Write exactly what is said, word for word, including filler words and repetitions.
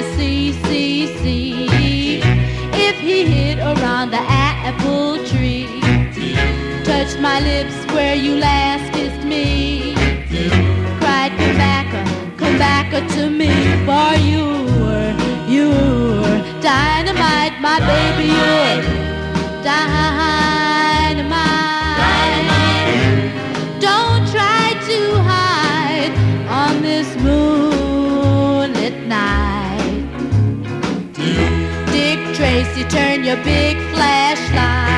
to see, see, see if he hid around the apple tree. Touched my lips where you last kissed me. Cried, come back, come back to me. For you were, you were dynamite, my baby, you're dynamite. Don't try to hide on this moonlit night. Dick Tracy, turn your big flashlight